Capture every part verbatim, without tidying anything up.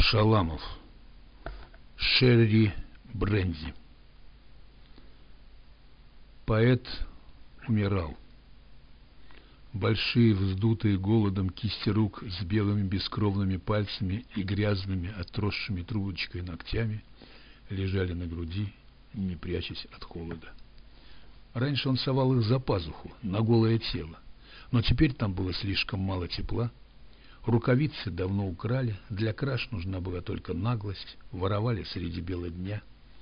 Шаламов. Шерри Бренди. Поэт умирал. Большие, вздутые голодом кисти рук с белыми бескровными пальцами и грязными, отросшими трубочкой ногтями лежали на груди, не прячась от холода. Раньше он совал их за пазуху, на голое тело, но теперь там было слишком мало тепла. Рукавицы давно украли, для краж нужна была только наглость, воровали среди бела дня.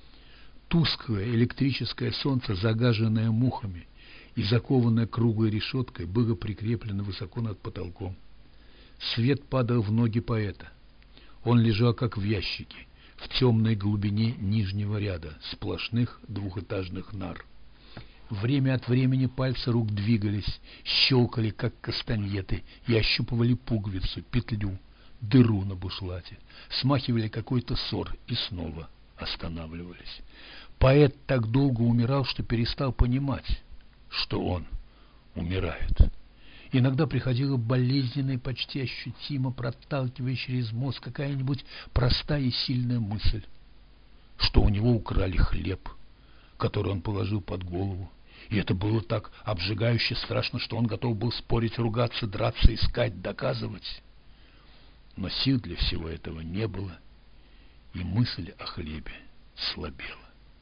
Тусклое электрическое солнце, загаженное мухами и закованное круглой решеткой, было прикреплено высоко над потолком. Свет падал в ноги поэта. Он лежал как в ящике, в темной глубине нижнего ряда сплошных двухэтажных нар. Время от времени пальцы рук двигались, щелкали, как кастаньеты, и ощупывали пуговицу, петлю, дыру на бушлате, смахивали какой-то ссор и снова останавливались. Поэт так долго умирал, что перестал понимать, что он умирает. Иногда приходила болезненная, почти ощутимо проталкивая через мозг какая-нибудь простая и сильная мысль, что у него украли хлеб, который он положил под голову, и это было так обжигающе страшно, что он готов был спорить, ругаться, драться, искать, доказывать. Но сил для всего этого не было, и мысль о хлебе слабела.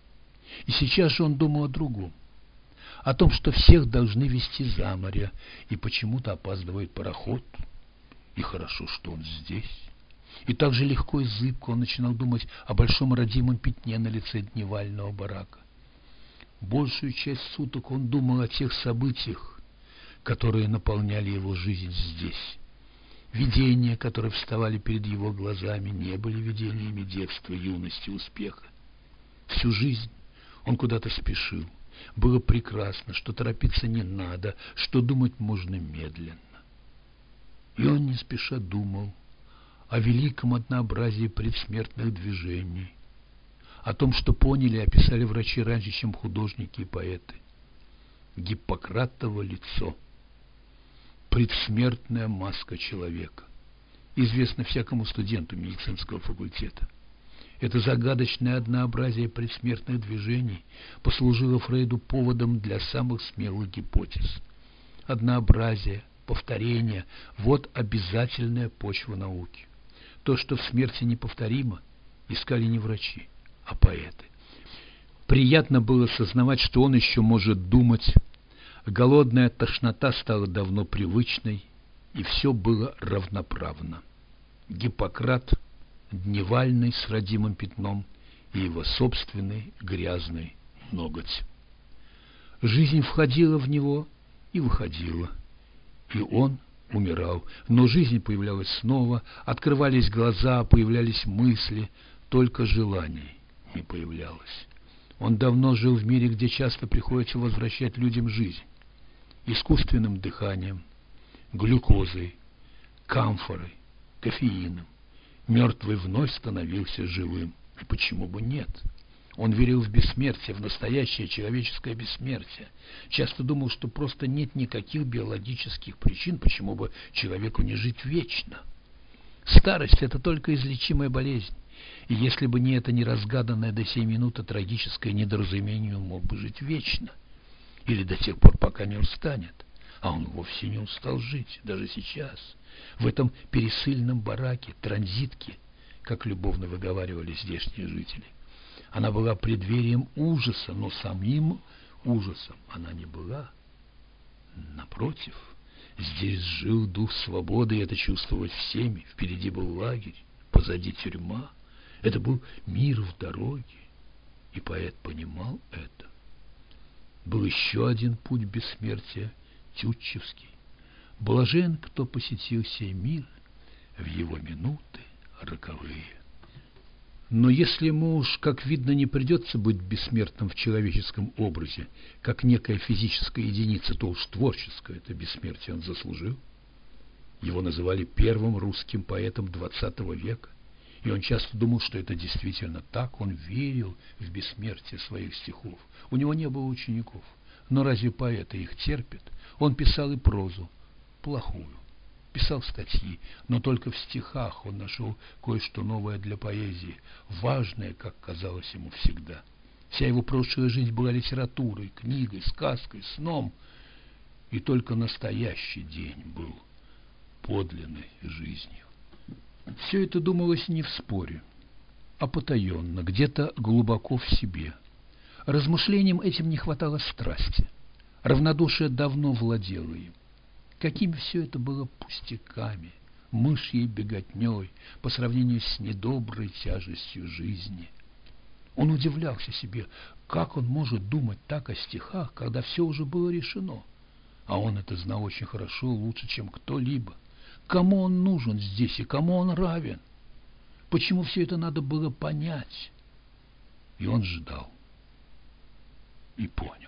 И сейчас же он думал о другом, о том, что всех должны везти за море, и почему-то опаздывает пароход, и хорошо, что он здесь. И так же легко и зыбко он начинал думать о большом родимом пятне на лице дневального барака. Большую часть суток он думал о тех событиях, которые наполняли его жизнь здесь. Видения, которые вставали перед его глазами, не были видениями детства, юности, успеха. Всю жизнь он куда-то спешил. Было прекрасно, что торопиться не надо, что думать можно медленно. И он не спеша думал о великом однообразии предсмертных движений, о том, что поняли и описали врачи раньше, чем художники и поэты. Гиппократово лицо, предсмертная маска человека, известно всякому студенту медицинского факультета. Это загадочное однообразие предсмертных движений послужило Фрейду поводом для самых смелых гипотез. Однообразие, повторение – вот обязательная почва науки. То, что в смерти неповторимо, искали не врачи, а поэты. Приятно было сознавать, что он еще может думать. Голодная тошнота стала давно привычной, и все было равноправно. Гиппократ, дневальный с родимым пятном, и его собственный грязный ноготь. Жизнь входила в него и выходила, и он умирал. Но жизнь появлялась снова, открывались глаза, появлялись мысли, только желаний не появлялось. Он давно жил в мире, где часто приходится возвращать людям жизнь. Искусственным дыханием, глюкозой, камфорой, кофеином. Мертвый вновь становился живым. И почему бы нет? Он верил в бессмертие, в настоящее человеческое бессмертие. Часто думал, что просто нет никаких биологических причин, почему бы человеку не жить вечно. Старость – это только излечимая болезнь. И если бы не это неразгаданное до сей минуты трагическое недоразумение, он мог бы жить вечно. Или до тех пор, пока не устанет. А он вовсе не устал жить, даже сейчас. В этом пересыльном бараке, транзитке, как любовно выговаривали здешние жители. Она была преддверием ужаса, но самим ужасом она не была. Напротив, здесь жил дух свободы, и это чувствовать всеми. Впереди был лагерь, позади тюрьма. Это был мир в дороге, и поэт понимал это. Был еще один путь бессмертия, Тютчевский. Блажен, кто посетил сей мир в его минуты роковые. Но если ему уж, как видно, не придется быть бессмертным в человеческом образе, как некая физическая единица, то уж творческое это бессмертие он заслужил. Его называли первым русским поэтом двадцатого века, и он часто думал, что это действительно так. Он верил в бессмертие своих стихов. У него не было учеников, но разве поэты их терпят? Он писал и прозу, плохую, писал статьи, но только в стихах он нашел кое-что новое для поэзии, важное, как казалось ему всегда. Вся его прошлая жизнь была литературой, книгой, сказкой, сном, и только настоящий день был подлинной жизнью. Все это думалось не в споре, а потаенно, где-то глубоко в себе. Размышлениям этим не хватало страсти. Равнодушие давно владело им. Какими все это было пустяками, мышьей беготней по сравнению с недоброй тяжестью жизни. Он удивлялся себе, как он может думать так о стихах, когда все уже было решено. А он это знал очень хорошо, лучше, чем кто-либо. Кому он нужен здесь и кому он равен? Почему все это надо было понять? И он ждал. И понял.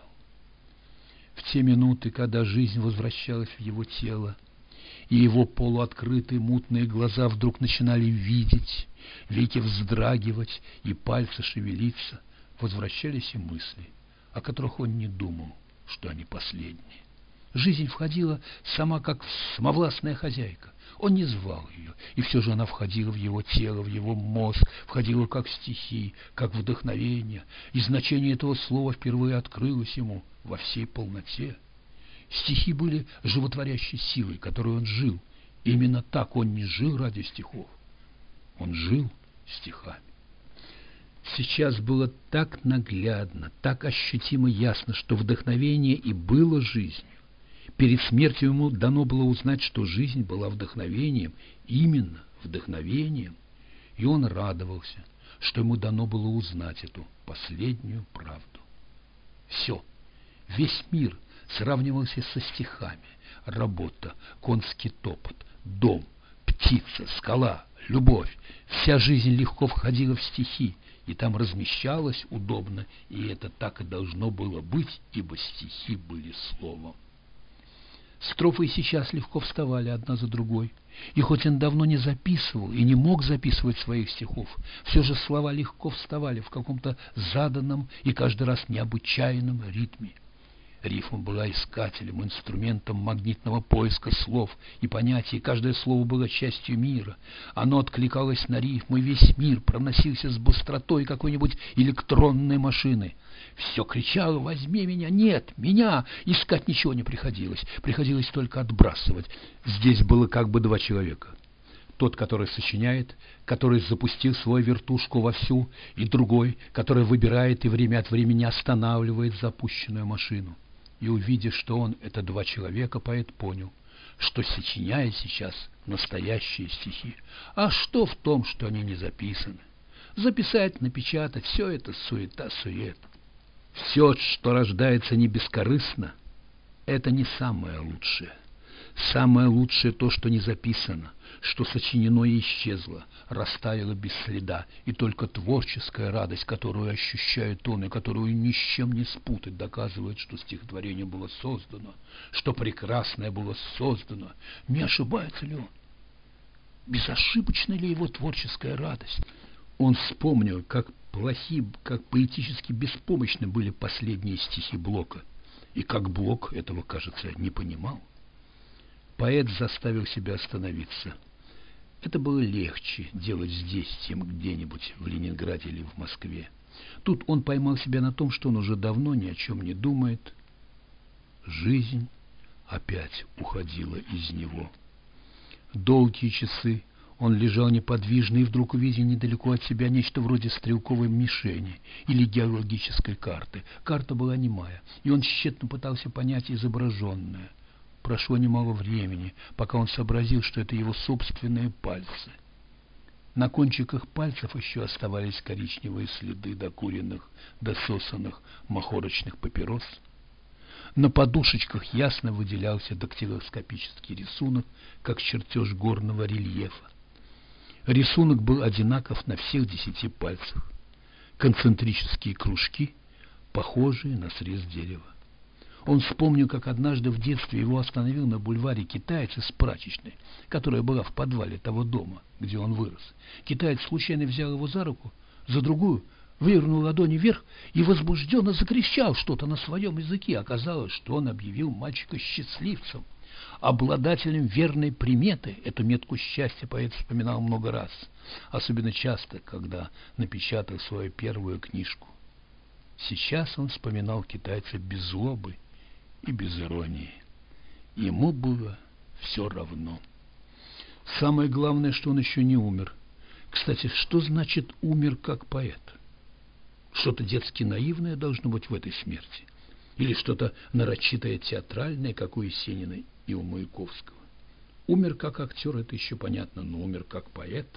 В те минуты, когда жизнь возвращалась в его тело, и его полуоткрытые мутные глаза вдруг начинали видеть, веки вздрагивать и пальцы шевелиться, возвращались и мысли, о которых он не думал, что они последние. Жизнь входила сама как самовластная хозяйка. Он не звал ее, и все же она входила в его тело, в его мозг, входила как стихи, как вдохновение, и значение этого слова впервые открылось ему во всей полноте. Стихи были животворящей силой, которой он жил. Именно так он не жил ради стихов. Он жил стихами. Сейчас было так наглядно, так ощутимо ясно, что вдохновение и было жизнью. Перед смертью ему дано было узнать, что жизнь была вдохновением, именно вдохновением, и он радовался, что ему дано было узнать эту последнюю правду. Все, весь мир сравнивался со стихами: работа, конский топот, дом, птица, скала, любовь. Вся жизнь легко входила в стихи, и там размещалась удобно, и это так и должно было быть, ибо стихи были словом. Строфы и сейчас легко вставали одна за другой, и хоть он давно не записывал и не мог записывать своих стихов, все же слова легко вставали в каком-то заданном и каждый раз необычайном ритме. Рифма была искателем, инструментом магнитного поиска слов и понятий, каждое слово было частью мира. Оно откликалось на рифму, и весь мир проносился с быстротой какой-нибудь электронной машины. Все кричало: «Возьми меня!» Нет, меня! Искать ничего не приходилось, приходилось только отбрасывать. Здесь было как бы два человека. Тот, который сочиняет, который запустил свою вертушку вовсю, и другой, который выбирает и время от времени останавливает запущенную машину. И увидев, что он — это два человека, поэт понял, что сочиняет сейчас настоящие стихи. А что в том, что они не записаны? Записать, напечатать — все это суета-сует. Все, что рождается не бескорыстно, это не самое лучшее. Самое лучшее то, что не записано, что сочинено и исчезло, растаяло без следа, и только творческая радость, которую ощущает он и которую ни с чем не спутать, доказывает, что стихотворение было создано, что прекрасное было создано. Не ошибается ли он? Безошибочна ли его творческая радость? Он вспомнил, как плохи, как поэтически беспомощны были последние стихи Блока, и как Блок этого, кажется, не понимал. Поэт заставил себя остановиться. Это было легче делать здесь, чем где-нибудь в Ленинграде или в Москве. Тут он поймал себя на том, что он уже давно ни о чем не думает. Жизнь опять уходила из него. Долгие часы он лежал неподвижно и вдруг увидел недалеко от себя нечто вроде стрелковой мишени или геологической карты. Карта была немая, и он тщетно пытался понять изображенное. Прошло немало времени, пока он сообразил, что это его собственные пальцы. На кончиках пальцев еще оставались коричневые следы докуренных, дососанных махорочных папирос. На подушечках ясно выделялся дактилоскопический рисунок, как чертеж горного рельефа. Рисунок был одинаков на всех десяти пальцах. Концентрические кружки, похожие на срез дерева. Он вспомнил, как однажды в детстве его остановил на бульваре китаец из прачечной, которая была в подвале того дома, где он вырос. Китаец случайно взял его за руку, за другую, вывернул ладони вверх и возбужденно закричал что-то на своем языке. Оказалось, что он объявил мальчика счастливцем. обладателем верной приметы. Эту метку счастья поэт вспоминал много раз, особенно часто, когда напечатал свою первую книжку. Сейчас он вспоминал китайца без злобы и без иронии. Ему было все равно. Самое главное, что он еще не умер. Кстати, что значит «умер как поэт»? Что-то детски наивное должно быть в этой смерти. Или что-то нарочитое театральное, как у Есенина и у Маяковского. Умер как актер, это еще понятно, но умер как поэт.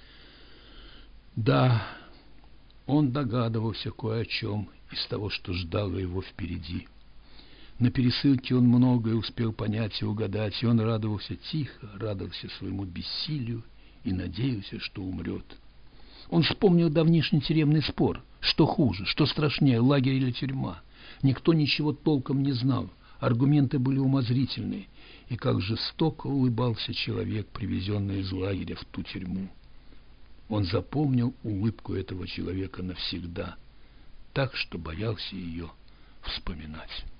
Да, он догадывался кое о чем из того, что ждало его впереди. На пересылке он многое успел понять и угадать, и он радовался тихо, радовался своему бессилию и надеялся, что умрет. Он вспомнил давнишний тюремный спор, что хуже, что страшнее, лагерь или тюрьма. Никто ничего толком не знал, аргументы были умозрительные, и как жестоко улыбался человек, привезенный из лагеря в ту тюрьму. Он запомнил улыбку этого человека навсегда, так что боялся ее вспоминать.